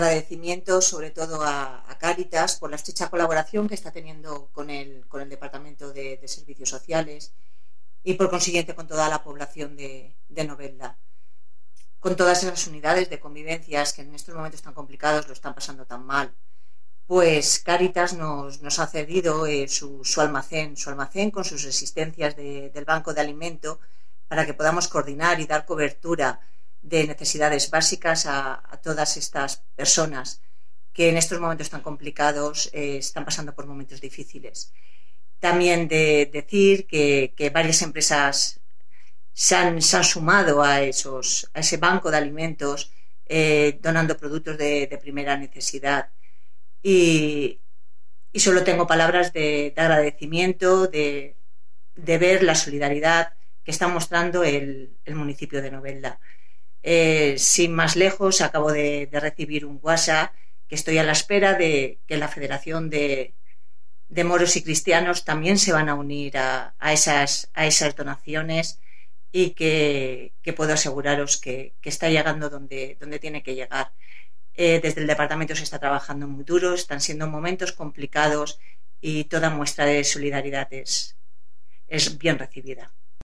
agradecimiento sobre todo a Cáritas por la estrecha colaboración que está teniendo con el Departamento de Servicios Sociales y por consiguiente con toda la población de Novelda. Con todas esas unidades de convivencias que en estos momentos tan complicados lo están pasando tan mal, pues Cáritas nos ha cedido su almacén con sus existencias del banco de alimento para que podamos coordinar y dar cobertura de necesidades básicas a todas estas personas que en estos momentos tan complicados están pasando por momentos difíciles. También de decir que varias empresas se han sumado a ese banco de alimentos donando productos de primera necesidad y solo tengo palabras de agradecimiento, de ver la solidaridad que está mostrando el municipio de Novelda. Sin más lejos, acabo de recibir un WhatsApp que estoy a la espera de que la Federación de Moros y Cristianos también se van a unir a esas donaciones y que puedo aseguraros que está llegando donde tiene que llegar. Desde el departamento se está trabajando muy duro, están siendo momentos complicados y toda muestra de solidaridad es bien recibida.